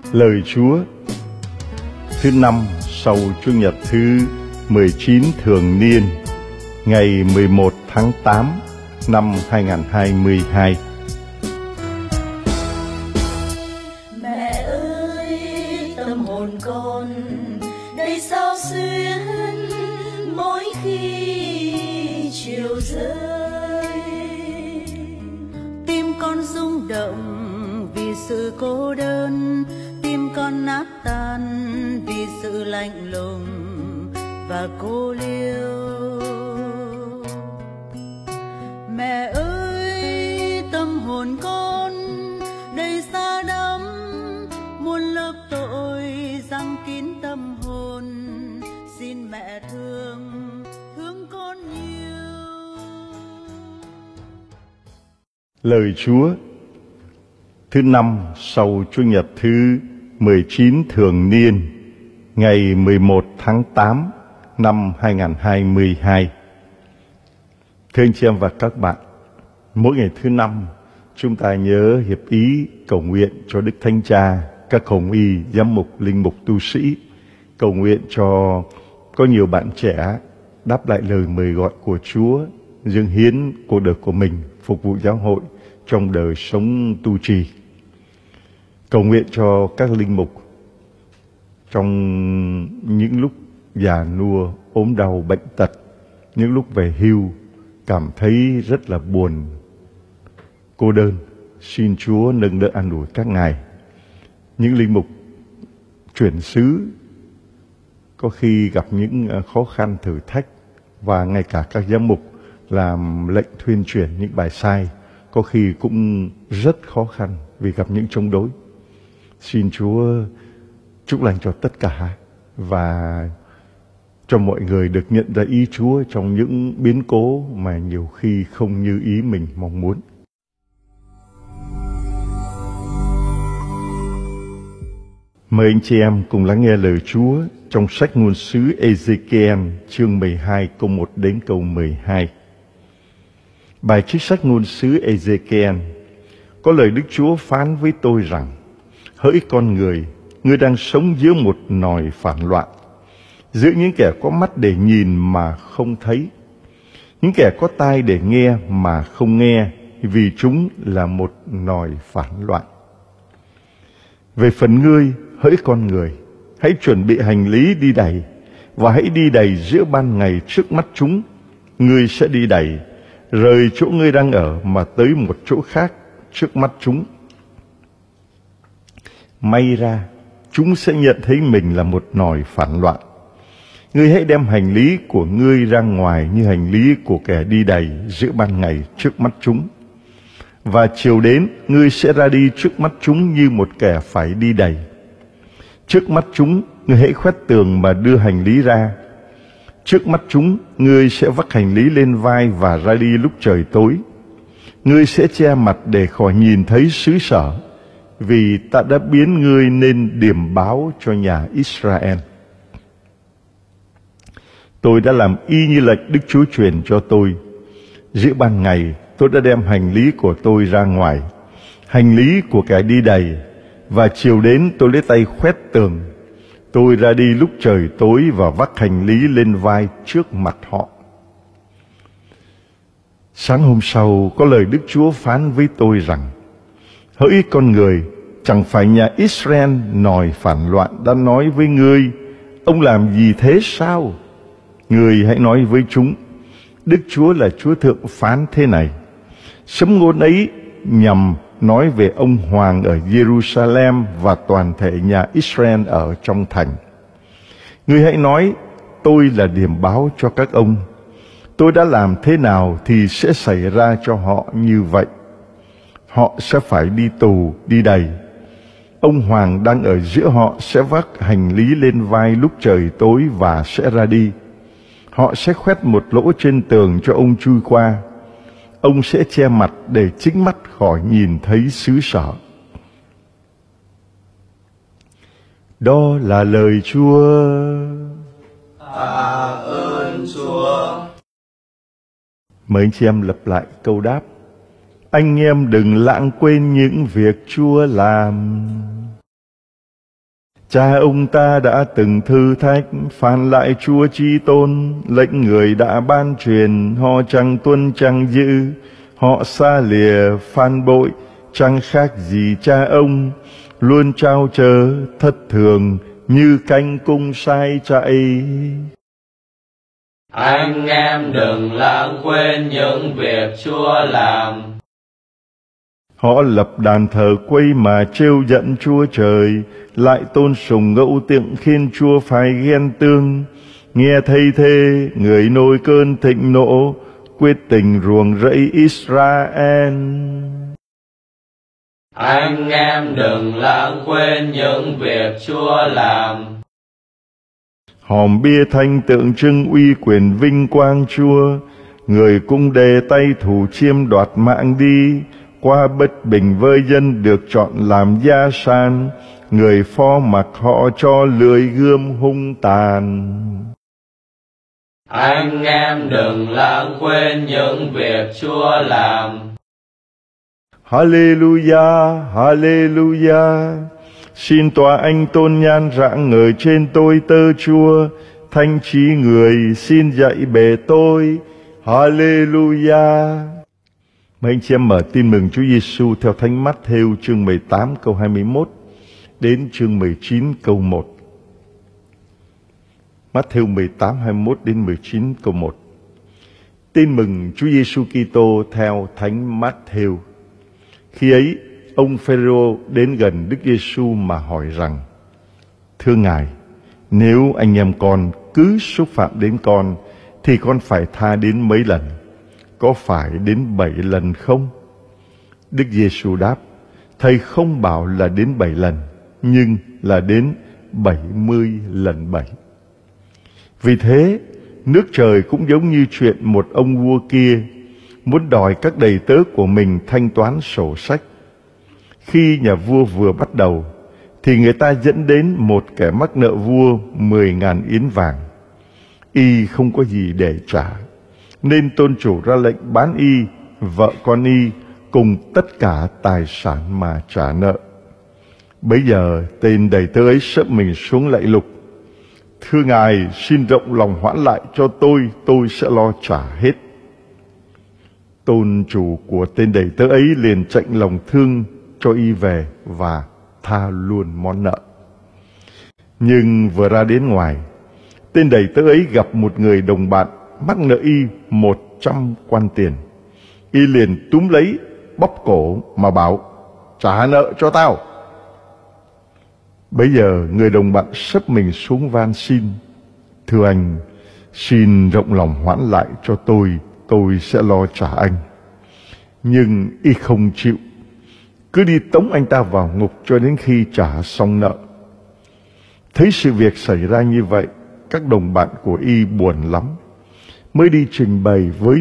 Lời Chúa thứ năm sau Chủ nhật thứ 19 thường niên, ngày 11 tháng 8 năm 2022. Mẹ ơi, tâm hồn con đầy sao xuyến mỗi khi chiều rơi. Tim con rung động vì sự cô đơn, tim con nát tan vì sự lạnh lùng và cô liêu. Mẹ ơi, tâm hồn con đầy sa đắm, muôn lớp tội giăng kín tâm hồn. Xin mẹ thương con nhiều. Lời Chúa thứ năm sau Chủ nhật thứ 19 thường niên, ngày 11 tháng 8 năm 2022. Thưa anh chị em và các bạn, mỗi ngày thứ năm chúng ta nhớ hiệp ý cầu nguyện cho Đức Thánh Cha, các hồng y, giám mục, linh mục, tu sĩ, cầu nguyện cho có nhiều bạn trẻ đáp lại lời mời gọi của Chúa, dâng hiến cuộc đời của mình phục vụ giáo hội trong đời sống tu trì. Cầu nguyện cho các linh mục trong những lúc già nua, ốm đau, bệnh tật, những lúc về hưu cảm thấy rất là buồn, cô đơn. Xin Chúa nâng đỡ an ủi các ngài. Những linh mục chuyển xứ có khi gặp những khó khăn thử thách, và ngay cả các giám mục làm lệnh thuyên chuyển những bài sai có khi cũng rất khó khăn vì gặp những chống đối. Xin Chúa chúc lành cho tất cả và cho mọi người được nhận ra ý Chúa trong những biến cố mà nhiều khi không như ý mình mong muốn. Mời anh chị em cùng lắng nghe lời Chúa trong sách ngôn sứ Ê-dê-ki-en chương 12 câu 1 đến câu 12. Bài trích sách ngôn sứ Ê-dê-ki-en: có lời Đức Chúa phán với tôi rằng: hỡi con người, ngươi đang sống giữa một nòi phản loạn, giữa những kẻ có mắt để nhìn mà không thấy, những kẻ có tai để nghe mà không nghe, vì chúng là một nòi phản loạn. Về phần ngươi, hỡi con người, hãy chuẩn bị hành lý đi đày, và hãy đi đày giữa ban ngày trước mắt chúng. Ngươi sẽ đi đày, rời chỗ ngươi đang ở mà tới một chỗ khác trước mắt chúng. May ra, chúng sẽ nhận thấy mình là một nòi phản loạn. Ngươi hãy đem hành lý của ngươi ra ngoài như hành lý của kẻ đi đày giữa ban ngày trước mắt chúng. Và chiều đến, ngươi sẽ ra đi trước mắt chúng như một kẻ phải đi đày. Trước mắt chúng, ngươi hãy khoét tường mà đưa hành lý ra. Trước mắt chúng, ngươi sẽ vác hành lý lên vai và ra đi lúc trời tối. Ngươi sẽ che mặt để khỏi nhìn thấy xứ sở, vì ta đã biến ngươi nên điềm báo cho nhà Israel. Tôi đã làm y như lệnh Đức Chúa truyền cho tôi. Giữa ban ngày, tôi đã đem hành lý của tôi ra ngoài, hành lý của kẻ đi đày, và chiều đến tôi lấy tay khoét tường. Tôi ra đi lúc trời tối và vác hành lý lên vai trước mặt họ. Sáng hôm sau, có lời Đức Chúa phán với tôi rằng: hỡi con người, chẳng phải nhà Israel nòi phản loạn đã nói với ngươi: ông làm gì thế sao? Ngươi hãy nói với chúng: Đức Chúa là Chúa thượng phán thế này. Sấm ngôn ấy nhằm nói về ông hoàng ở Jerusalem và toàn thể nhà Israel ở trong thành. Ngươi hãy nói: tôi là điềm báo cho các ông. Tôi đã làm thế nào thì sẽ xảy ra cho họ như vậy. Họ sẽ phải đi tù, đi đày. Ông hoàng đang ở giữa họ sẽ vác hành lý lên vai lúc trời tối và sẽ ra đi. Họ sẽ khoét một lỗ trên tường cho ông chui qua. Ông sẽ che mặt để chính mắt khỏi nhìn thấy xứ sở. Đó là lời Chúa. Tạ ơn Chúa. Mời anh chị em lặp lại câu đáp: anh em đừng lãng quên những việc Chúa làm. Cha ông ta đã từng thử thách, phán lại Chúa Chí Tôn, lệnh người đã ban truyền, họ chẳng tuân chẳng giữ, họ xa lìa phản bội, chẳng khác gì cha ông, luôn trao chớ thất thường như cánh cung sai chạy. Anh em đừng lãng quên những việc Chúa làm. Họ lập đàn thờ quây mà trêu giận Chúa Trời, lại tôn sùng ngẫu tượng khiến Chúa phải ghen tương. Nghe thấy thế, người nổi cơn thịnh nộ, quyết tình ruồng rẫy Israel. Anh em đừng lãng quên những việc Chúa làm. Hòm bia thanh tượng trưng uy quyền vinh quang Chúa, người cung đề tay thủ chiêm đoạt mạng đi, qua bất bình với dân được chọn làm gia sản, người phó mặc họ cho lưỡi gươm hung tàn. Anh em đừng lãng quên những việc Chúa làm. Hallelujah, Hallelujah. Xin tòa anh tôn nhan rạng ngời trên tôi tơ Chúa, thanh trí người xin dạy bề tôi. Hallelujah. Mời anh chị em mở tin mừng Chúa Giêsu theo Thánh Mát-thêu chương 18 câu 21 đến chương 19 câu 1. Mát-thêu 18 21 đến 19 câu 1. Tin mừng Chúa Giêsu Kitô theo Thánh Mát-thêu. Khi ấy, ông Phêrô đến gần Đức Giêsu mà hỏi rằng: Thưa Ngài, nếu anh em con cứ xúc phạm đến con, thì con phải tha đến mấy lần? Có phải đến 7 lần không? Đức Giêsu đáp: Thầy không bảo là đến 7 lần, nhưng là đến 70 lần 7. Vì thế, nước trời cũng giống như chuyện một ông vua kia muốn đòi các đầy tớ của mình thanh toán sổ sách. Khi nhà vua vừa bắt đầu, thì người ta dẫn đến một kẻ mắc nợ vua 10.000 yến vàng. Y không có gì để trả, nên tôn chủ ra lệnh bán y, vợ con y cùng tất cả tài sản mà trả nợ. Bấy giờ tên đầy tớ ấy sấp mình xuống lạy lục: Thưa Ngài, xin rộng lòng hoãn lại cho tôi sẽ lo trả hết. Tôn chủ của tên đầy tớ ấy liền chạnh lòng thương, cho y về và tha luôn món nợ. Nhưng vừa ra đến ngoài, tên đầy tớ ấy gặp một người đồng bạn mắc nợ y 100 quan tiền. Y liền túm lấy, bóp cổ mà bảo: Trả nợ cho tao. Bấy giờ người đồng bạn sấp mình xuống van xin: Thưa anh, xin rộng lòng hoãn lại cho tôi sẽ lo trả anh. Nhưng y không chịu, cứ đi tống anh ta vào ngục cho đến khi trả xong nợ. Thấy sự việc xảy ra như vậy, các đồng bạn của y buồn lắm, mới đi trình bày với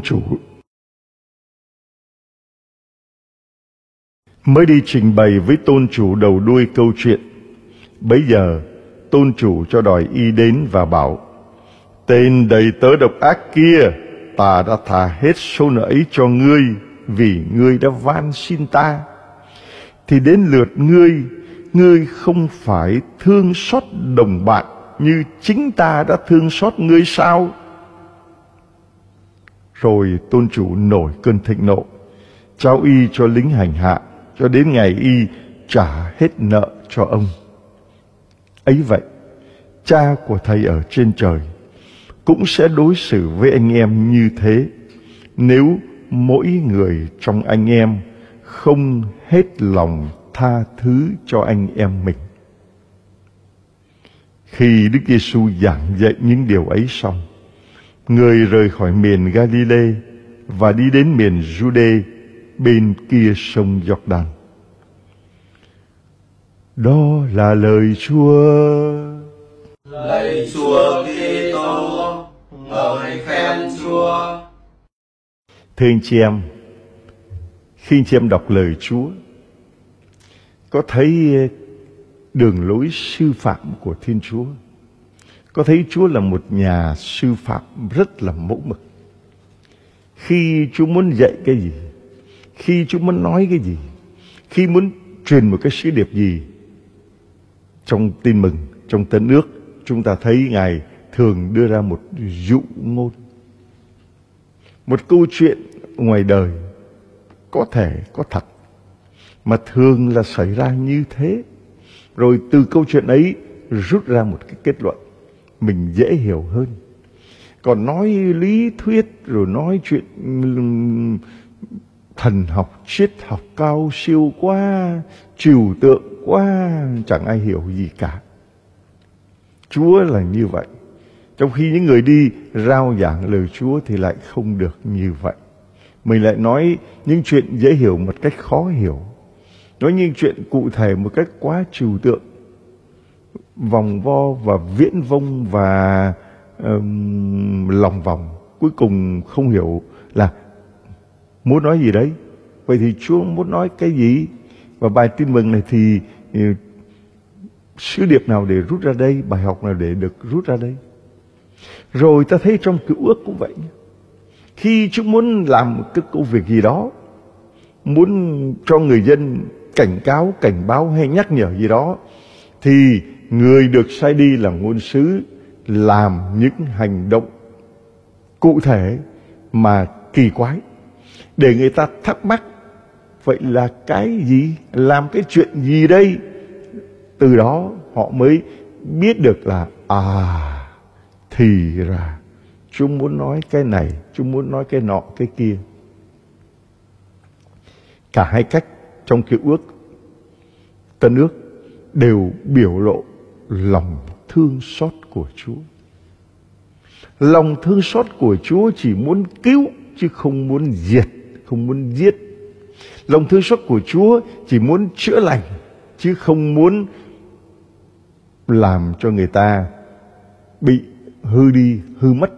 tôn chủ đầu đuôi câu chuyện. Bấy giờ tôn chủ cho đòi y đến và bảo: Tên đầy tớ độc ác kia, ta đã thả hết số nợ ấy cho ngươi, vì ngươi đã van xin ta. Thì đến lượt ngươi không phải thương xót đồng bạn như chính ta đã thương xót ngươi sao? Rồi tôn chủ nổi cơn thịnh nộ, trao y cho lính hành hạ, cho đến ngày y trả hết nợ cho ông. Ấy vậy, Cha của thầy ở trên trời cũng sẽ đối xử với anh em như thế, nếu mỗi người trong anh em không hết lòng tha thứ cho anh em mình. Khi Đức Giêsu giảng dạy những điều ấy xong, người rời khỏi miền Galilee và đi đến miền Giu-đê bên kia sông Giô-đan. Đó là lời Chúa. Lạy Chúa Kitô, ngợi khen Chúa. Thưa anh chị em, khi anh chị em đọc lời Chúa, có thấy đường lối sư phạm của Thiên Chúa, có thấy Chúa là một nhà sư phạm rất là mẫu mực. Khi Chúa muốn dạy cái gì, khi Chúa muốn nói cái gì, khi muốn truyền một cái sứ điệp gì, Trong Tin Mừng, trong Tân Ước, chúng ta thấy Ngài thường đưa ra một dụ ngôn, một câu chuyện ngoài đời có thể có thật, mà thường là xảy ra như thế. Rồi từ câu chuyện ấy rút ra một cái kết luận mình dễ hiểu hơn. Còn nói lý thuyết rồi nói chuyện thần học, triết học cao siêu quá, trừu tượng quá, chẳng ai hiểu gì cả. Chúa là như vậy. Trong khi những người đi rao giảng lời Chúa thì lại không được như vậy. Mình lại nói những chuyện dễ hiểu một cách khó hiểu, nói những chuyện cụ thể một cách quá trừu tượng, vòng vo và viễn vông và lòng vòng. Cuối cùng không hiểu là muốn nói gì đấy. Vậy thì Chúa muốn nói cái gì? Và bài Tin Mừng này thì sứ điệp nào để rút ra đây? Bài học nào để được rút ra đây? Rồi ta thấy trong Cựu Ước cũng vậy. Khi Chúa muốn làm một cái công việc gì đó, muốn cho người dân cảnh cáo, cảnh báo hay nhắc nhở gì đó, thì người được sai đi là ngôn sứ làm những hành động cụ thể mà kỳ quái, để người ta thắc mắc vậy là cái gì, làm cái chuyện gì đây. Từ đó họ mới biết được là thì ra Chúa muốn nói cái này, Chúa muốn nói cái nọ cái kia. Cả hai cách trong Cựu Ước, Tân Ước đều biểu lộ lòng thương xót của Chúa. Lòng thương xót của Chúa chỉ muốn cứu chứ không muốn diệt, không muốn giết. Lòng thương xót của Chúa chỉ muốn chữa lành chứ không muốn làm cho người ta bị hư đi, hư mất.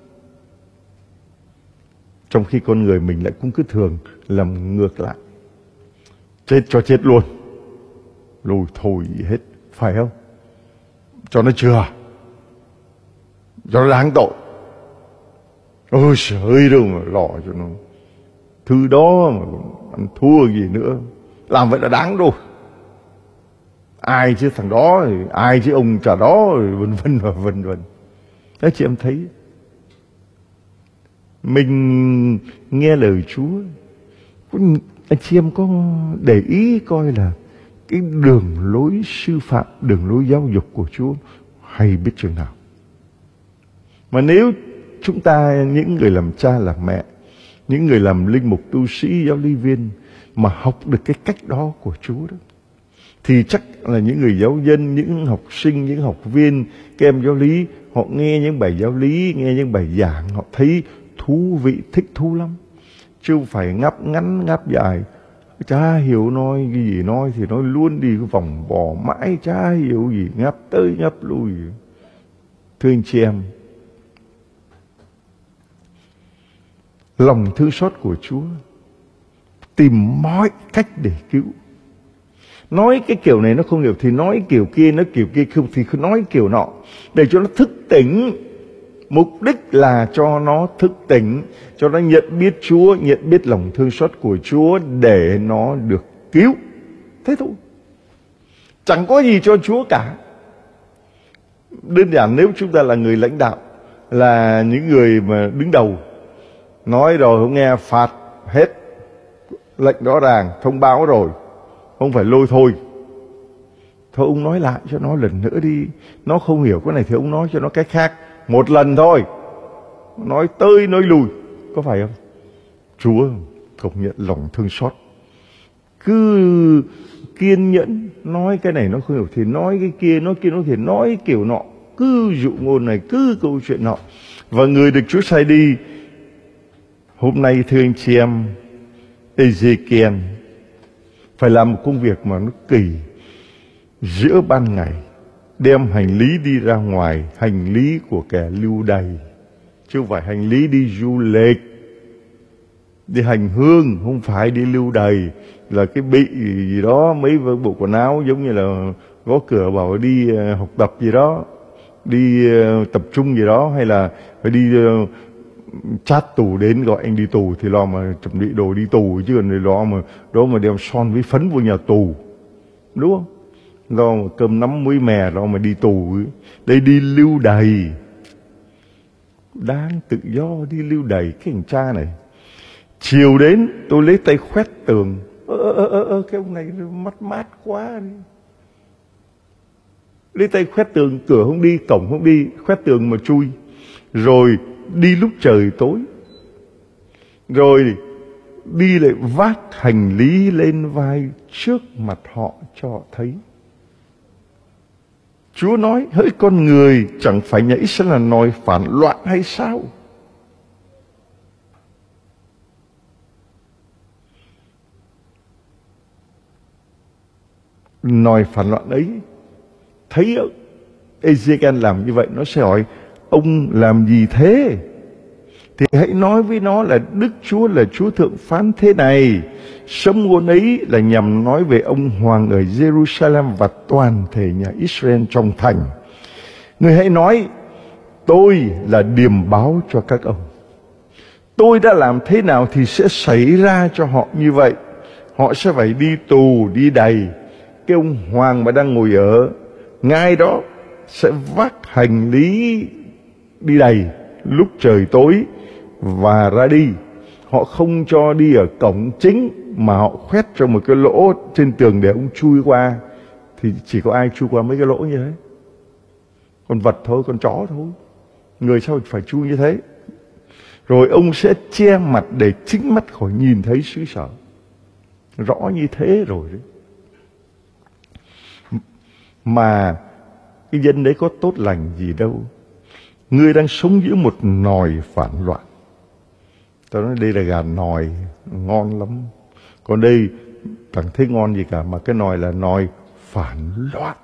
Trong khi con người mình lại cũng cứ thường làm ngược lại, chết cho chết luôn, lùi thôi hết, phải không? Cho nó chừa, cho nó đáng tội. Ôi trời ơi, đâu mà lò cho nó thứ đó mà ăn thua gì nữa, làm vậy là đáng đâu. Ai chứ thằng đó, ai chứ ông trà đó, vân vân và vân vân. Các chị em thấy, mình nghe lời Chúa, anh chị em có để ý coi là cái đường lối sư phạm, đường lối giáo dục của Chúa hay biết chừng nào. Mà nếu chúng ta, những người làm cha làm mẹ, những người làm linh mục tu sĩ giáo lý viên mà học được cái cách đó của Chúa đó, thì chắc là những người giáo dân, những học sinh, những học viên, các em giáo lý, họ nghe những bài giáo lý, nghe những bài giảng, họ thấy thú vị, thích thú lắm. Chứ không phải ngáp ngắn, ngáp dài, chả hiểu nói cái gì, nói thì nói luôn đi cái vòng vò mãi, chả hiểu gì, ngáp tới ngáp lui. Thưa anh chị em, lòng thương xót của Chúa tìm mọi cách để cứu. Nói cái kiểu này nó không hiểu thì nói kiểu kia, nói kiểu kia không thì nói kiểu nọ, để cho nó thức tỉnh. Mục đích là cho nó thức tỉnh, cho nó nhận biết Chúa, nhận biết lòng thương xót của Chúa để nó được cứu. Thế thôi. Chẳng có gì cho Chúa cả. Đơn giản nếu chúng ta là người lãnh đạo, là những người mà đứng đầu, nói rồi không nghe phạt hết, lệnh rõ ràng, thông báo rồi, không phải lôi thôi. Thôi ông nói lại cho nó lần nữa đi. Nó không hiểu cái này thì ông nói cho nó cách khác. Một lần thôi, nói tới nói lui, có phải không? Chúa công nhận lòng thương xót, cứ kiên nhẫn, nói cái này nó không hiểu thì nói cái kia, nói kia nó thì nói kiểu nọ, cứ dụ ngôn này, cứ câu chuyện nọ. Và người được Chúa sai đi hôm nay, thưa anh chị em, Ezekiel phải làm một công việc mà nó kỳ. Giữa ban ngày đem hành lý đi ra ngoài, hành lý của kẻ lưu đày, chứ không phải hành lý đi du lịch, đi hành hương, không phải đi lưu đày là cái bị gì đó, mấy bộ quần áo giống như là gõ cửa bảo đi học tập gì đó, đi tập trung gì đó, hay là phải đi chát tù đến gọi anh đi tù thì lo mà chuẩn bị đồ đi tù, chứ còn lo mà đó mà đem son với phấn vô nhà tù, đúng không? lo mà cơm nắm muối mè, lo mà đi tù. Đây đi lưu đày, đang tự do đi lưu đày cái thằng cha này. Chiều đến tôi lấy tay khoét tường. Cái ông này mắt mát quá đi. Lấy tay khoét tường, cửa không đi, cổng không đi, khoét tường mà chui. Rồi đi lúc trời tối. Rồi đi lại vác hành lý lên vai trước mặt họ cho họ thấy. Chúa nói, hỡi con người, chẳng phải nhảy sẽ là nòi phản loạn hay sao? Nòi phản loạn ấy, thấy Ezekiel làm như vậy, nó sẽ hỏi, ông làm gì thế? Thì hãy nói với nó là Đức Chúa là Chúa thượng phán thế này. Sấm ngôn ấy là nhằm nói về ông hoàng ở Jerusalem và toàn thể nhà Israel trong thành. Người hãy nói, tôi là điềm báo cho các ông. Tôi đã làm thế nào thì sẽ xảy ra cho họ như vậy. Họ sẽ phải đi tù, đi đày. Cái ông hoàng mà đang ngồi ở ngai đó sẽ vác hành lý đi đày lúc trời tối và ra đi. Họ không cho đi ở cổng chính mà họ khoét cho một cái lỗ trên tường để ông chui qua. Thì chỉ có ai chui qua mấy cái lỗ như thế? Con vật thôi, con chó thôi. Người sao phải chui như thế? Rồi ông sẽ che mặt để chính mắt khỏi nhìn thấy xứ sở. Rõ như thế rồi đấy. Mà cái dân đấy có tốt lành gì đâu. Ngươi đang sống giữa một nòi phản loạn. Tao nói đây là gà nòi, ngon lắm. Còn đây chẳng thấy ngon gì cả, mà cái nòi là nòi phản loạn.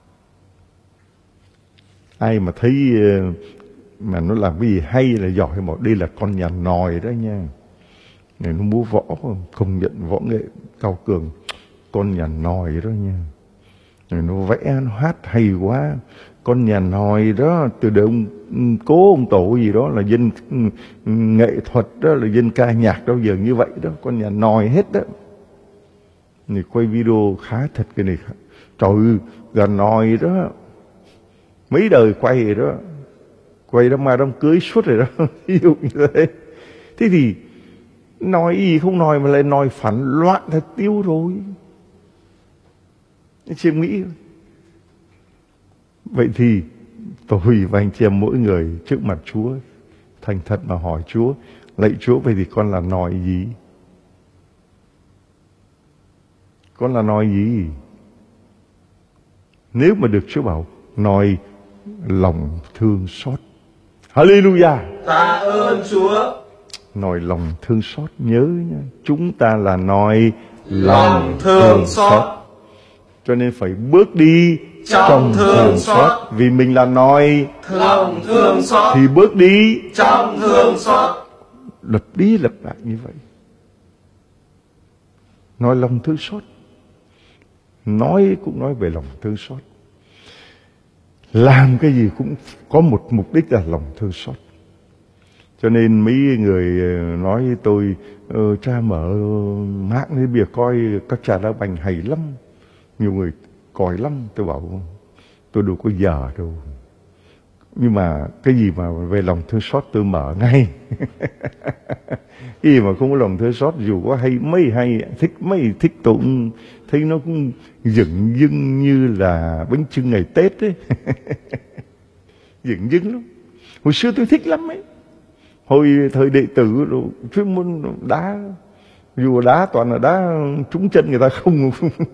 Ai mà thấy mà nó làm cái gì hay là giỏi, bảo đây là con nhà nòi đó nha. Này nó múa võ, công nhận võ nghệ cao cường. Con nhà nòi đó nha. Rồi nó vẽ, nó hát hay quá. Con nhà nòi đó, từ đời ông cố ông tổ gì đó là dân nghệ thuật đó, là dân ca nhạc đâu giờ như vậy đó. Con nhà nòi hết đó. Này quay video khá thật cái này. Trời ơi, gà nòi đó. Mấy đời quay rồi đó. Quay đám ma đám cưới suốt rồi đó. Ví dụ như thế. Thế thì nói gì không nói mà lại nói phản loạn là tiêu rồi. Chị em nghĩ. Vậy thì tôi và anh chị em mỗi người trước mặt Chúa thành thật mà hỏi Chúa, lạy Chúa, vậy thì con là nòi gì? Con là nòi gì? Nếu mà được Chúa bảo nòi lòng thương xót. Hallelujah. Tạ ơn Chúa. Nòi lòng thương xót, nhớ nha, chúng ta là nòi lòng thương xót. Cho nên phải bước đi trong thương xót. Vì mình là nòi lòng thương xót thì bước đi trong thương xót. Lặp đi lặp lại như vậy. Nói lòng thương xót, nói cũng nói về lòng thương xót. Làm cái gì cũng có một mục đích là lòng thương xót. Cho nên mấy người nói với tôi, cha mở mạng đi bìa coi các cha đã bành hay lắm, nhiều người coi lắm. Tôi bảo tôi đâu có giờ đâu. Nhưng mà cái gì mà về lòng thương xót tôi mở ngay. Cái gì mà không có lòng thương xót, dù có hay mấy thích tôi cũng thấy nó cũng dửng dưng như là bánh chưng ngày Tết ấy. Dửng dưng lắm. Hồi xưa tôi thích lắm ấy. Hồi thời đệ tử rồi, chuyên môn đá, dù đá toàn là đá trúng chân người ta không.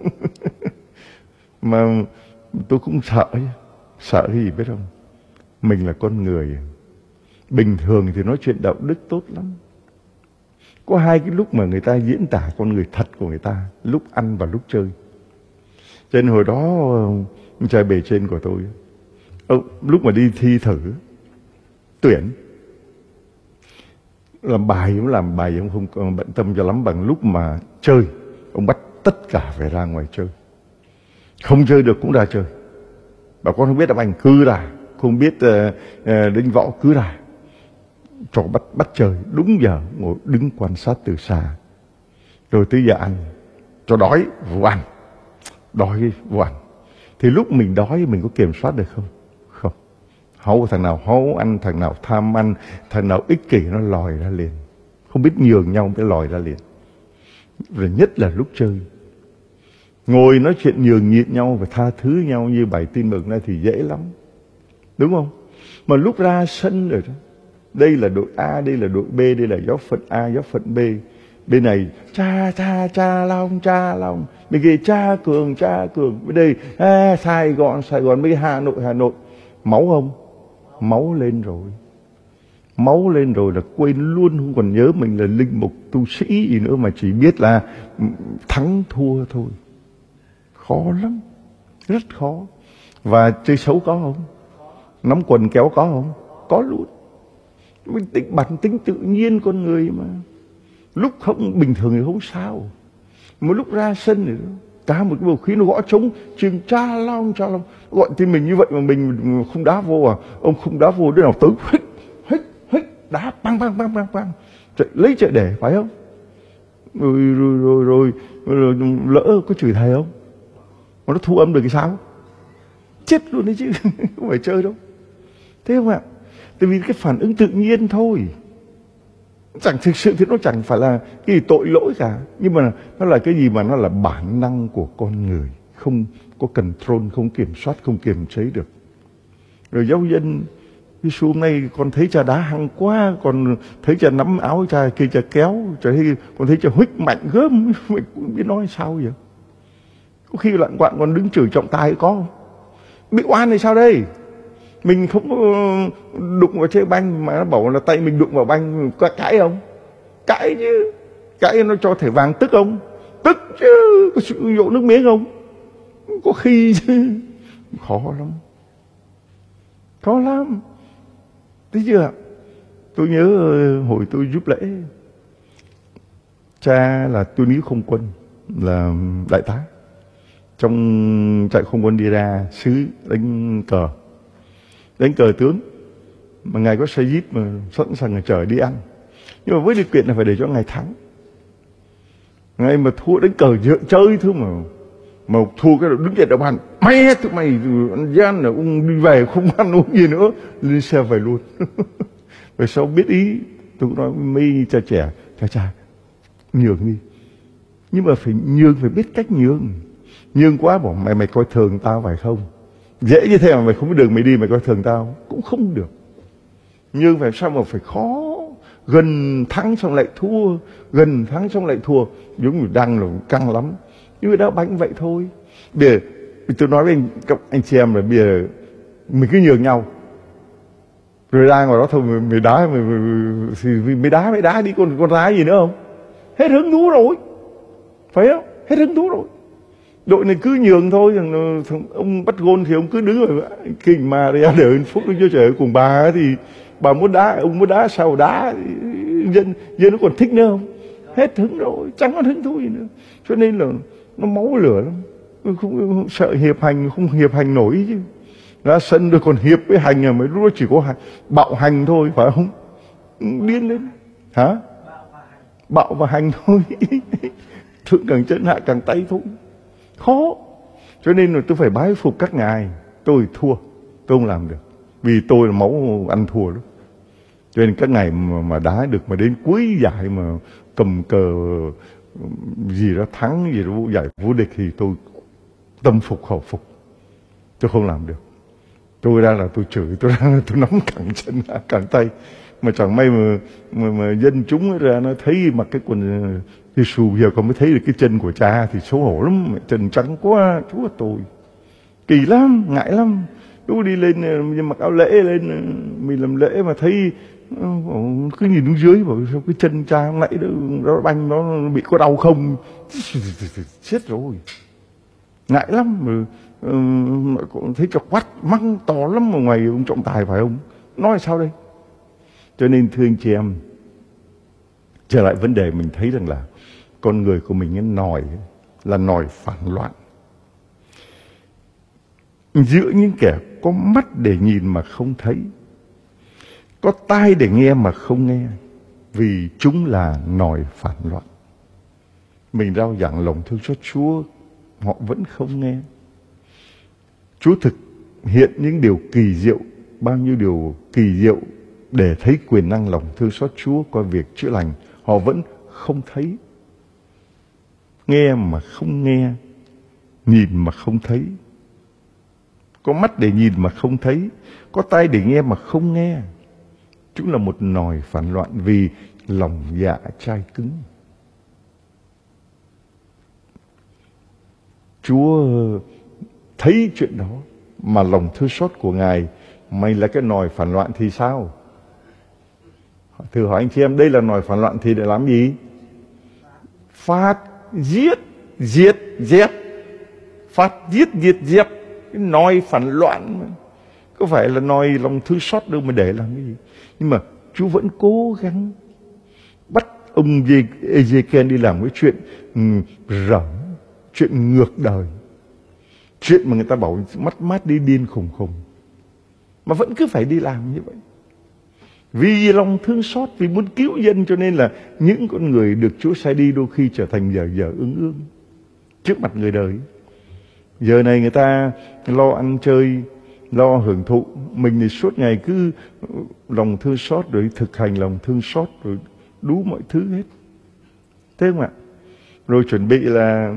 Mà tôi cũng sợ. Sợ cái gì biết không? Mình là con người. Bình thường thì nói chuyện đạo đức tốt lắm. Có hai cái lúc mà người ta diễn tả con người thật của người ta, lúc ăn và lúc chơi. Cho nên hồi đó trai bề trên của tôi, lúc mà đi thi thử tuyển, làm bài ông không bận tâm cho lắm. Bằng lúc mà chơi, ông bắt tất cả phải ra ngoài chơi. Không chơi được cũng ra chơi. Bà con không biết đáp ảnh cứ ra, không biết đánh võ cứ ra. Trò bắt chơi đúng giờ, ngồi đứng quan sát từ xa. Rồi tới giờ ăn, cho đói vô ăn, đói vô ăn. Thì lúc mình đói mình có kiểm soát được không? Không. Háu, thằng nào háu ăn, thằng nào tham ăn, thằng nào ích kỷ nó lòi ra liền. Không biết nhường nhau mới lòi ra liền. Rồi nhất là lúc chơi, ngồi nói chuyện nhường nhịn nhau và tha thứ nhau như bài tin mừng này thì dễ lắm, đúng không? Mà lúc ra sân rồi đó, đây là đội A, đây là đội B, đây là giáo phận A, giáo phận B. Bên này cha Long, bên kia cha Cường. Bên đây Sài Gòn, bên Hà Nội. Máu không? Máu lên rồi là quên luôn, không còn nhớ mình là linh mục tu sĩ gì nữa, mà chỉ biết là thắng thua thôi. Khó lắm, rất khó. Và chơi xấu có không? Nắm quần kéo có không? Có luôn. Bản tính tự nhiên con người mà. Lúc không bình thường thì không sao, một lúc ra sân thì cả một cái bầu khí nó gõ trống trường cha long gọi tên mình như vậy mà mình không đá vô à? Ông không đá vô đứa nào tới hích đá bang chạy lấy chạy để, phải không? Rồi lỡ có chửi thầy không? Mà nó thu âm được cái sao? Chết luôn đấy chứ. Không phải chơi đâu. Thế không ạ? Tại vì cái phản ứng tự nhiên thôi. Chẳng thực sự thì nó chẳng phải là cái gì tội lỗi cả, nhưng mà nó là cái gì mà nó là bản năng của con người, không có control, không kiểm soát, không kiềm chế được. Rồi giáo dân Giêsu hôm nay con thấy cha đá hăng quá, con thấy cha nắm áo cha kia cha kéo, con thấy cha huých mạnh gớm, mình cũng biết nói sao vậy. Có khi loạn quạng còn đứng chửi trọng tài có không? Bị oan thì sao đây? Mình không có đụng vào chiếc banh mà nó bảo là tay mình đụng vào banh, có cãi không? Cãi chứ. Cãi nó cho thẻ vàng tức không? Tức chứ. Có sự dỗ nước miếng không? Có khi chứ. Khó lắm. Thấy chưa? Tôi nhớ hồi tôi giúp lễ, cha là tôi níu không quân, là đại tá trong trại không quân đi ra xứ đánh cờ tướng, mà ngài có xe jeep mà sẵn sàng chở đi ăn, nhưng mà với điều kiện là phải để cho ngài thắng. Ngài mà thua đánh cờ chơi thôi mà thua cái đứng dậy đập bàn, mày tụi mày ăn gian là ông đi về không ăn uống gì nữa, lên xe về luôn. Về sau biết ý, tôi cũng nói mấy cha trẻ, cha nhường đi, nhưng mà phải nhường, phải biết cách nhường quá bảo mày coi thường tao phải không? Dễ như thế mà mày không biết đường mày đi, mày coi thường tao cũng không được. Nhưng phải sao mà phải khó, gần thắng xong lại thua, giống như đang là căng lắm. Nhưng mà đá banh vậy thôi. Bây giờ tôi nói với các anh chị em là bây giờ mình cứ nhường nhau, rồi ra ngoài đó thôi mày đá mày đá đi, con đá gì nữa không? Hết hứng thú rồi, phải không? Hết hứng thú rồi. Đội này cứ nhường thôi, thằng ông bắt gôn thì ông cứ đứng rồi kinh mà để ơn phúc Đức Chúa Trời cùng bà thì bà muốn đá, ông muốn đá sao đá, dân nó còn thích nữa không? Hết hứng rồi, chẳng có hứng thú gì nữa. Cho nên là nó máu lửa lắm, không sợ hiệp hành, không hiệp hành nổi chứ. Ra sân rồi còn hiệp với hành à, mấy lúc chỉ có bạo hành thôi, phải không? Điên lên hả? Bạo và hành thôi. Thượng càng chân hạ càng tay thôi. Khó. Cho nên là tôi phải bái phục các ngài. Tôi thua, tôi không làm được, vì tôi là máu ăn thua đó. Cho nên các ngài mà đá được, mà đến cuối giải mà cầm cờ gì đó thắng, gì đó giải vô địch thì tôi tâm phục khẩu phục. Tôi không làm được. Tôi ra là tôi chửi, tôi ra là tôi nắm cẳng chân cẳng tay. Mà chẳng may mà dân chúng ra nó thấy mặc cái quần Giêsu giờ còn mới thấy được cái chân của cha thì xấu hổ lắm, chân trắng quá, Chúa tôi kỳ lắm, ngại lắm. Lúc đi lên mặc áo lễ lên mình làm lễ mà thấy cứ nhìn đứng dưới bảo sao cái chân cha nãy đó banh nó bị có đau không, chết rồi, ngại lắm. Mà thấy cho quát mắng to lắm mà ngoài ông trọng tài phải không, nói sao đây? Cho nên thưa anh chị em, trở lại vấn đề, mình thấy rằng là con người của mình là nòi phản loạn. Giữa những kẻ có mắt để nhìn mà không thấy, có tai để nghe mà không nghe, vì chúng là nòi phản loạn. Mình rao giảng lòng thương xót Chúa, họ vẫn không nghe. Chúa thực hiện những điều kỳ diệu, bao nhiêu điều kỳ diệu để thấy quyền năng lòng thương xót Chúa qua việc chữa lành. Họ vẫn không thấy. Nghe mà không nghe, nhìn mà không thấy. Có mắt để nhìn mà không thấy, có tai để nghe mà không nghe. Chúng là một nòi phản loạn vì lòng dạ chai cứng. Chúa thấy chuyện đó mà lòng thương xót của Ngài, mày là cái nòi phản loạn thì sao? Thử hỏi anh chị em, đây là nòi phản loạn thì để làm gì? Phát giết dẹp. Phát giết dẹp. Cái nòi phản loạn mà. Có phải là nòi lòng thương xót đâu mà để làm cái gì. Nhưng mà Chúa vẫn cố gắng bắt ông Ê-giê-kiel đi làm cái chuyện rởm, chuyện ngược đời, chuyện mà người ta bảo mắt mát đi điên khùng, mà vẫn cứ phải đi làm như vậy. Vì lòng thương xót, vì muốn cứu dân, cho nên là những con người được Chúa sai đi đôi khi trở thành dở ương trước mặt người đời. Giờ này người ta lo ăn chơi, lo hưởng thụ, mình thì suốt ngày cứ lòng thương xót, rồi thực hành lòng thương xót, rồi đủ mọi thứ hết. Thế không ạ? Rồi chuẩn bị là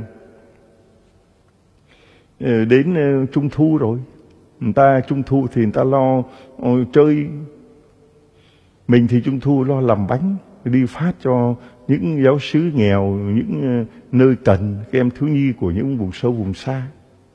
đến Trung thu rồi. Người ta Trung thu thì người ta lo chơi. Mình thì Trung thu lo làm bánh, đi phát cho những giáo xứ nghèo, những nơi cần, các em thiếu nhi của những vùng sâu vùng xa.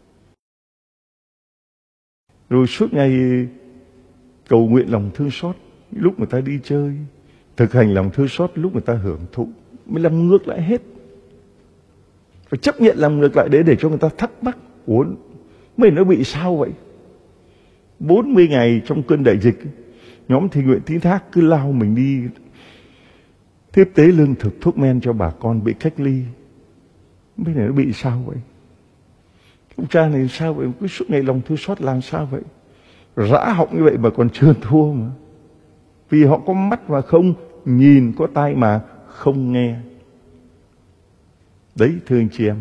Rồi suốt ngày cầu nguyện lòng thương xót lúc người ta đi chơi, thực hành lòng thương xót lúc người ta hưởng thụ. Mới làm ngược lại hết. Phải chấp nhận làm ngược lại để cho người ta thắc mắc. Ủa, mình nó bị sao vậy? 40 ngày trong cơn đại dịch, nhóm Thiện nguyện Tín Thác cứ lao mình đi tiếp tế lương thực thuốc men cho bà con bị cách ly. Mấy này nó bị sao vậy? Ông cha này sao vậy? Cứ suốt ngày lòng thương xót làm sao vậy? Rã họng như vậy mà còn chưa thua mà. Vì họ có mắt mà không nhìn, có tai mà không nghe. Đấy thưa anh chị em,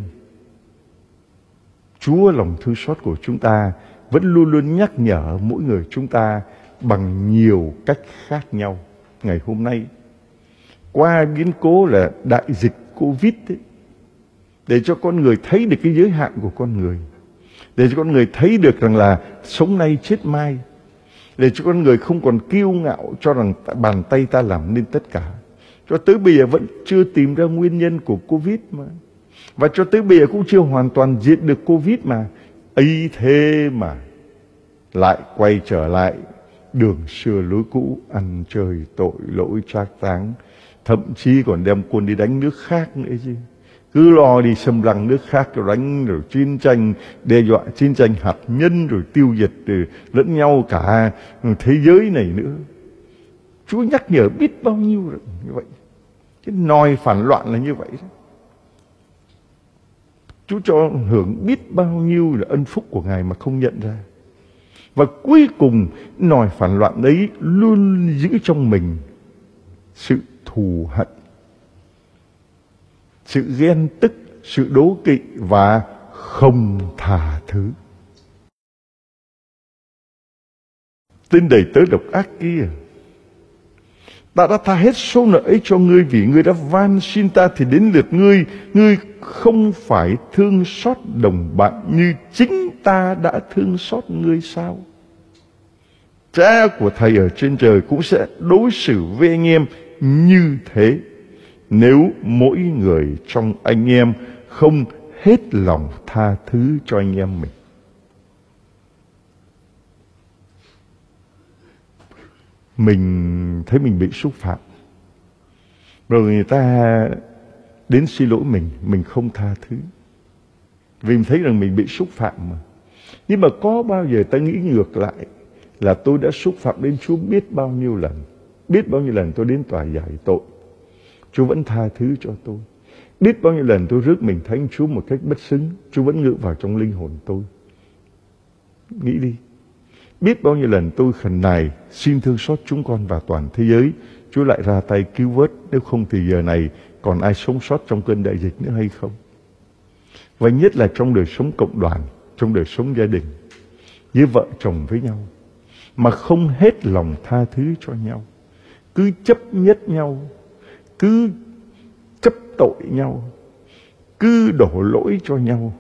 Chúa lòng thương xót của chúng ta vẫn luôn luôn nhắc nhở mỗi người chúng ta bằng nhiều cách khác nhau. Ngày hôm nay, qua biến cố là đại dịch Covid ấy, để cho con người thấy được cái giới hạn của con người, để cho con người thấy được rằng là sống nay chết mai, để cho con người không còn kiêu ngạo cho rằng bàn tay ta làm nên tất cả. Cho tới bây giờ vẫn chưa tìm ra nguyên nhân của Covid mà. Và cho tới bây giờ cũng chưa hoàn toàn diệt được Covid mà. Ấy thế mà lại quay trở lại đường xưa lối cũ, ăn chơi tội lỗi trác táng, thậm chí còn đem quân đi đánh nước khác nữa chứ. Cứ lo đi xâm lăng nước khác rồi đánh, rồi chiến tranh, đe dọa chiến tranh hạt nhân, rồi tiêu diệt rồi lẫn nhau cả thế giới này nữa. Chúa nhắc nhở biết bao nhiêu rồi như vậy. Cái nòi phản loạn là như vậy đó. Chúa cho hưởng biết bao nhiêu là ân phúc của Ngài mà không nhận ra. Và cuối cùng nòi phản loạn đấy luôn giữ trong mình sự thù hận, sự ghen tức, sự đố kỵ và không tha thứ. Tên đầy tớ độc ác kia, ta đã tha hết số nợ ấy cho ngươi, vì ngươi đã van xin ta thì đến lượt ngươi. Ngươi không phải thương xót đồng bạn như chính ta đã thương xót ngươi sao? Cha của thầy ở trên trời cũng sẽ đối xử với anh em như thế, nếu mỗi người trong anh em không hết lòng tha thứ cho anh em mình. Mình thấy mình bị xúc phạm, rồi người ta đến xin lỗi mình không tha thứ, vì mình thấy rằng mình bị xúc phạm mà. Nhưng mà có bao giờ ta nghĩ ngược lại là tôi đã xúc phạm đến Chúa biết bao nhiêu lần, biết bao nhiêu lần tôi đến tòa giải tội, Chúa vẫn tha thứ cho tôi. Biết bao nhiêu lần tôi rước mình thánh Chúa một cách bất xứng, Chúa vẫn ngự vào trong linh hồn tôi. Nghĩ đi, biết bao nhiêu lần tôi khẩn nài xin thương xót chúng con và toàn thế giới, Chúa lại ra tay cứu vớt. Nếu không thì giờ này còn ai sống sót trong cơn đại dịch nữa hay không? Và nhất là trong đời sống cộng đoàn, trong đời sống gia đình. với vợ chồng với nhau, mà không hết lòng tha thứ cho nhau, cứ chấp nhất nhau, cứ chấp tội nhau, cứ đổ lỗi cho nhau,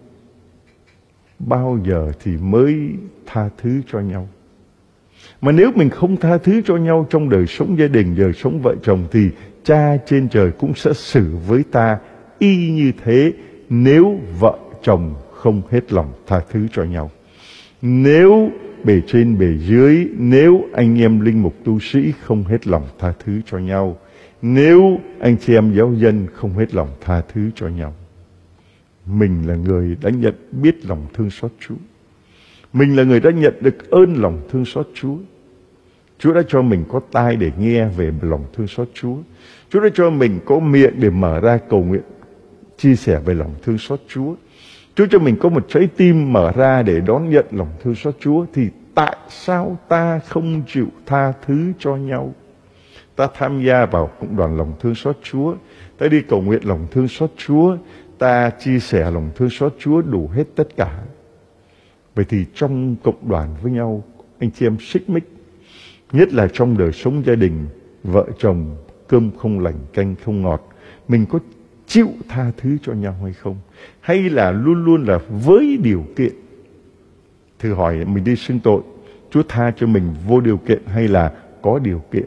bao giờ thì mới tha thứ cho nhau? Mà nếu mình không tha thứ cho nhau trong đời sống gia đình, đời sống vợ chồng, thì Cha trên trời cũng sẽ xử với ta y như thế, nếu vợ chồng không hết lòng tha thứ cho nhau. Nếu bề trên bề dưới, nếu anh em linh mục tu sĩ không hết lòng tha thứ cho nhau, nếu anh chị em giáo dân không hết lòng tha thứ cho nhau. Mình là người đã nhận biết lòng thương xót Chúa. Mình là người đã nhận được ơn lòng thương xót Chúa. Chúa đã cho mình có tai để nghe về lòng thương xót Chúa. Chúa đã cho mình có miệng để mở ra cầu nguyện, chia sẻ về lòng thương xót Chúa. Chúa cho mình có một trái tim mở ra để đón nhận lòng thương xót Chúa. Thì tại sao ta không chịu tha thứ cho nhau? Ta tham gia vào cộng đoàn lòng thương xót Chúa, ta đi cầu nguyện lòng thương xót Chúa, ta chia sẻ lòng thương xót Chúa đủ hết tất cả. Vậy thì trong cộng đoàn với nhau, anh chị em xích mích, nhất là trong đời sống gia đình, vợ chồng, cơm không lành canh không ngọt, mình có chịu tha thứ cho nhau hay không? Hay là luôn luôn là với điều kiện? Thử hỏi mình đi xưng tội, Chúa tha cho mình vô điều kiện hay là có điều kiện?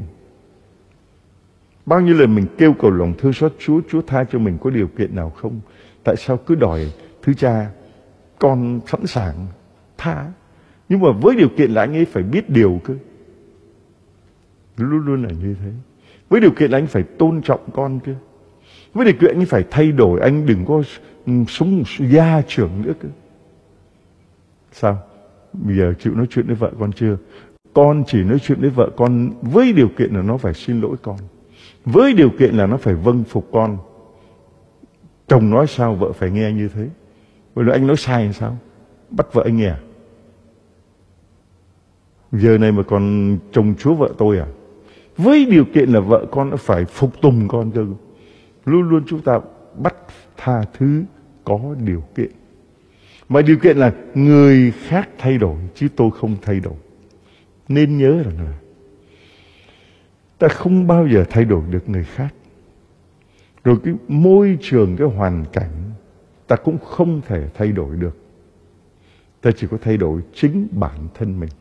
Bao nhiêu lần mình kêu cầu lòng thương xót Chúa, Chúa tha cho mình có điều kiện nào không? Tại sao cứ đòi thứ Cha, con sẵn sàng tha, nhưng mà với điều kiện là anh ấy phải biết điều cơ. Luôn luôn là như thế. Với điều kiện là anh phải tôn trọng con cơ. Với điều kiện anh phải thay đổi, anh đừng có sống gia trưởng nữa cơ. Sao? Bây giờ chịu nói chuyện với vợ con chưa? Con chỉ nói chuyện với vợ con với điều kiện là nó phải xin lỗi con, với điều kiện là nó phải vâng phục con. Chồng nói sao vợ phải nghe như thế. Bởi vì anh nói sai làm sao? Bắt vợ anh nghe à? Giờ này mà còn chồng chúa vợ tôi à? Với điều kiện là vợ con nó phải phục tùng con cơ. Luôn luôn chúng ta bắt tha thứ có điều kiện. Mà điều kiện là người khác thay đổi chứ tôi không thay đổi. Nên nhớ rằng là ta không bao giờ thay đổi được người khác. Rồi cái môi trường, cái hoàn cảnh ta cũng không thể thay đổi được. Ta chỉ có thay đổi chính bản thân mình.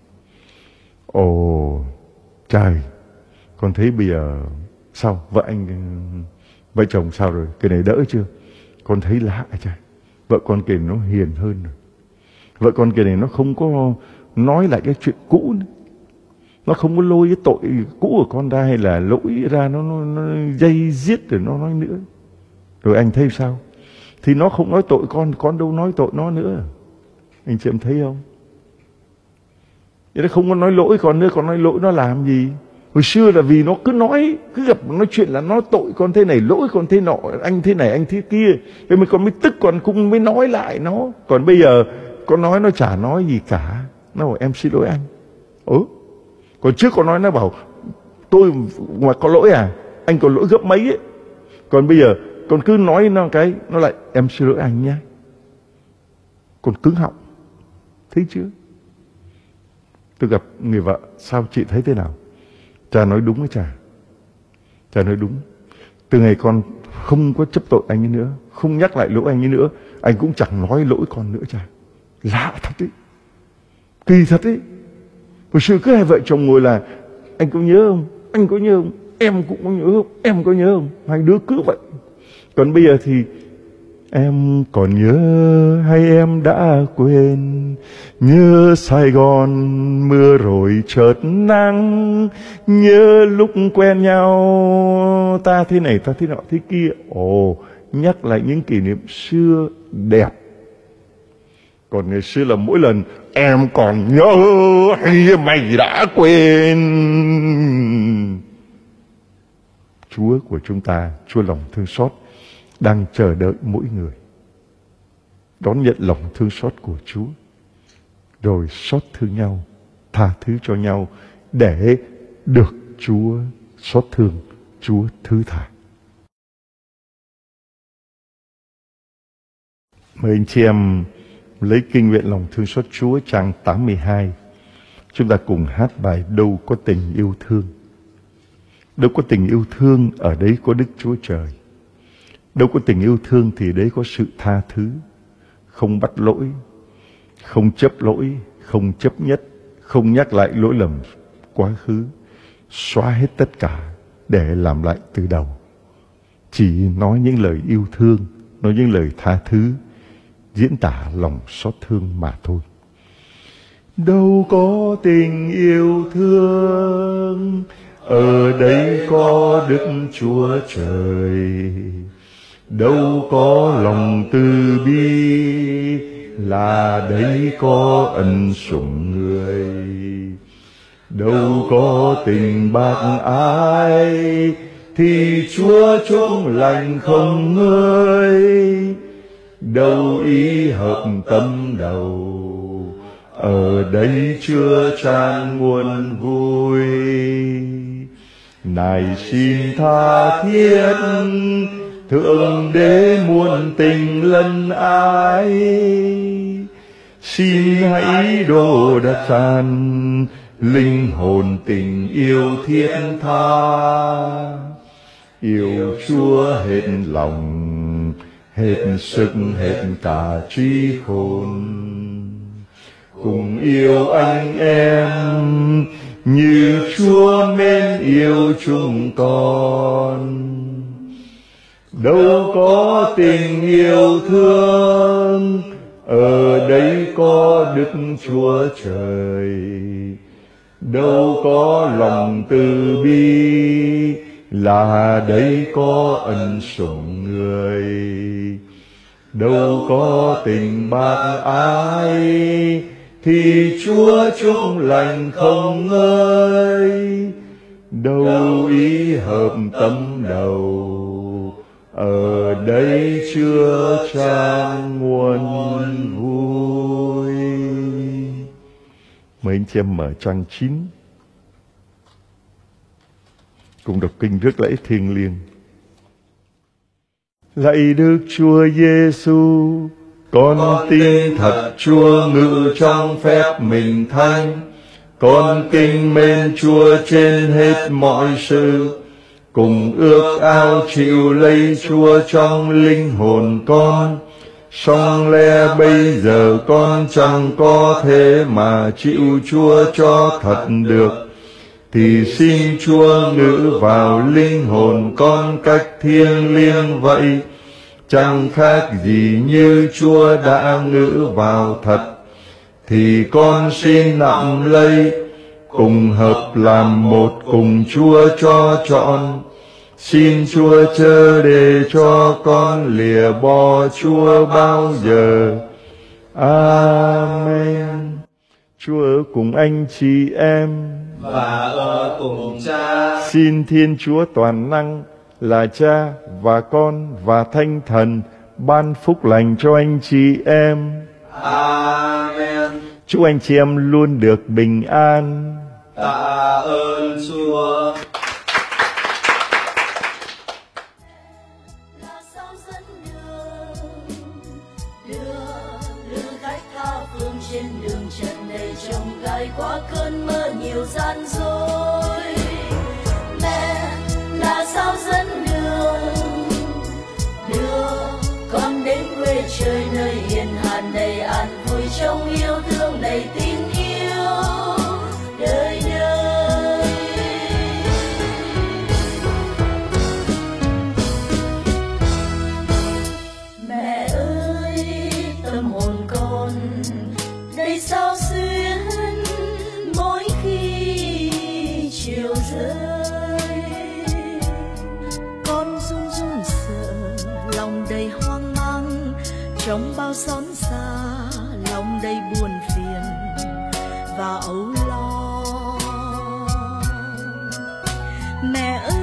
Ồ trời, con thấy bây giờ sao vợ chồng sao rồi, cái này đỡ chưa? Con thấy lạ trời, vợ con kia nó hiền hơn rồi. Vợ con kia này nó không có nói lại cái chuyện cũ nữa. Nó không có lôi cái tội cũ của con ra, hay là lỗi ra nó dây giết rồi nó nói nữa. Rồi anh thấy sao? Thì nó không nói tội con đâu nói tội nó nữa. Anh chị em thấy không? Vậy nó không có nói lỗi con nữa, còn nói lỗi nó làm gì? Hồi xưa là vì nó cứ gặp nói chuyện là nó tội con thế này, lỗi con thế nọ, anh thế này, anh thế kia. Vậy mình còn mới tức, còn cũng mới nói lại nó. Còn bây giờ con nói nó chả nói gì cả. Nó bảo em xin lỗi anh. Còn trước con nói nó bảo tôi mà có lỗi à, anh còn lỗi gấp mấy ấy. Còn bây giờ con cứ nói nó cái, nó lại em xin lỗi anh nhé. Còn cứng họng. Thấy chưa? Tôi gặp người vợ, sao chị thấy thế nào? Cha nói đúng với cha. Cha nói đúng. Từ ngày con không có chấp tội anh ấy nữa, không nhắc lại lỗi anh ấy nữa, anh cũng chẳng nói lỗi con nữa cha. Lạ thật đấy, kỳ thật đấy. Hồi xưa cứ hai vợ chồng ngồi là anh có nhớ không? Anh có nhớ không? Em cũng có nhớ không? Em có nhớ không? Hai đứa cứ vậy. Còn bây giờ thì em còn nhớ hay em đã quên? Nhớ Sài Gòn mưa rồi chợt nắng, nhớ lúc quen nhau ta thế này ta thế nọ thế kia. Nhắc lại những kỷ niệm xưa đẹp. Còn ngày xưa là mỗi lần em còn nhớ hay mày đã quên. Chúa của chúng ta, Chúa lòng thương xót, đang chờ đợi mỗi người đón nhận lòng thương xót của Chúa, rồi xót thương nhau, tha thứ cho nhau để được Chúa xót thương, Chúa thứ tha. Mời anh chị em lấy kinh nguyện lòng thương xót Chúa trang 82. Chúng ta cùng hát bài Đâu có tình yêu thương. Đâu có tình yêu thương, ở đấy có Đức Chúa Trời. Đâu có tình yêu thương thì đấy có sự tha thứ, không bắt lỗi, không chấp lỗi, không chấp nhất, không nhắc lại lỗi lầm quá khứ, xóa hết tất cả để làm lại từ đầu. Chỉ nói những lời yêu thương, nói những lời tha thứ, diễn tả lòng xót thương mà thôi. Đâu có tình yêu thương, ở đây có Đức Chúa Trời. Đâu có lòng từ bi, là đấy có ân sủng người. Đâu có tình bác ái, thì Chúa chúc lành không ngơi. Đâu ý hợp tâm đầu, ở đây chưa tràn nguồn vui. Này xin tha thiết, Thượng Đế muôn tình lân ái. Xin hãy đổ đặt tràn linh hồn tình yêu thiết tha. Yêu Chúa hết lòng, hết sức, hết cả trí khôn. Cùng yêu anh em như Chúa mến yêu chúng con. Đâu có tình yêu thương, ở đây có Đức Chúa Trời. Đâu có lòng từ bi, là đấy có ân sủng người. Đâu có tình bác ái, thì Chúa chúc lành không ngơi. Đâu ý hợp tâm đầu, ở đây chưa tràn nguồn vui. Mời anh chị em mở trang 9, cùng đọc kinh rước lễ thiêng liêng. Lạy Đức Chúa Giêsu, con tin thật Chúa ngự trong phép mình thánh. Con kính mến Chúa trên hết mọi sự, cùng ước ao chịu lấy Chúa trong linh hồn con. Song lẽ bây giờ con chẳng có thể mà chịu Chúa cho thật được, thì xin Chúa ngự vào linh hồn con cách thiêng liêng vậy, chẳng khác gì như Chúa đã ngự vào thật. Thì con xin nặng lấy, cùng hợp làm một cùng Chúa cho trọn. Xin Chúa chớ để cho con lìa bỏ Chúa bao giờ. Amen. Chúa ở cùng anh chị em và ở cùng Cha. Xin Thiên Chúa toàn năng là Cha và Con và Thánh Thần ban phúc lành cho anh chị em. Amen. Chúc anh chị em luôn được bình an. Tạ ơn Chúa. Trên đường trần đầy trông gai qua cơn mơ nhiều gian dối. Mẹ là sao dẫn đường, đưa con đến quê trời nơi hiền hàn đầy an vui, trong yêu thương đầy tin yêu đời đời. Mẹ ơi, tâm hồn con đầy sao xuyên mỗi khi chiều rơi. Con run run sợ, lòng đầy hoang mang, trong bao xón xa, lòng đầy buồn phiền và âu lo. Mẹ ơi,